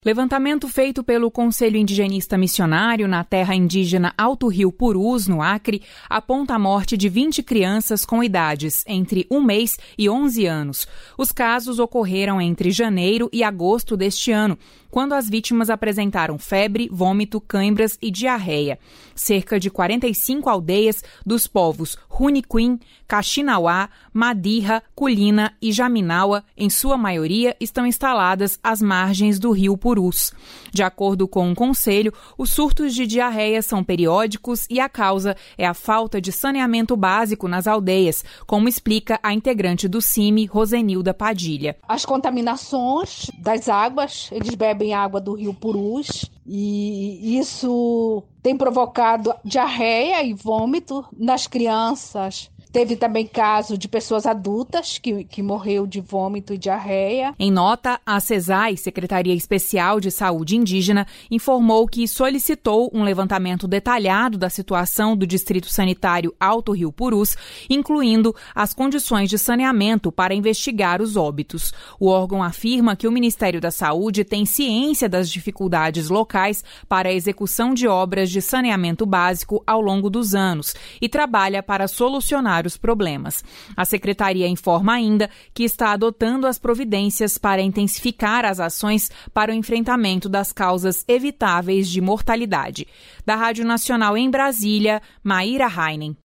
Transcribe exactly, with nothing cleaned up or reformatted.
Levantamento feito pelo Conselho Indigenista Missionário na terra indígena Alto Rio Purus, no Acre, aponta a morte de vinte crianças com idades entre um mês e onze anos. Os casos ocorreram entre janeiro e agosto deste ano, quando as vítimas apresentaram febre, vômito, cãibras e diarreia. Cerca de quarenta e cinco aldeias dos povos Runiquim, Caxinauá, Madirra, Culina e Jaminaua, em sua maioria, estão instaladas às margens do rio Purus. De acordo com o Conselho, os surtos de diarreia são periódicos e a causa é a falta de saneamento básico nas aldeias, como explica a integrante do C I M, Rosenilda Padilha. As contaminações das águas, eles bebem água do rio Purus e isso tem provocado diarreia e vômito nas crianças. Teve também caso de pessoas adultas que, que morreu de vômito e diarreia. Em nota, a CESAI, Secretaria Especial de Saúde Indígena, informou que solicitou um levantamento detalhado da situação do Distrito Sanitário Alto Rio Purus, incluindo as condições de saneamento para investigar os óbitos. O órgão afirma que o Ministério da Saúde tem ciência das dificuldades locais para a execução de obras de saneamento básico ao longo dos anos e trabalha para solucionar os problemas. A Secretaria informa ainda que está adotando as providências para intensificar as ações para o enfrentamento das causas evitáveis de mortalidade. Da Rádio Nacional em Brasília, Maíra Heinen.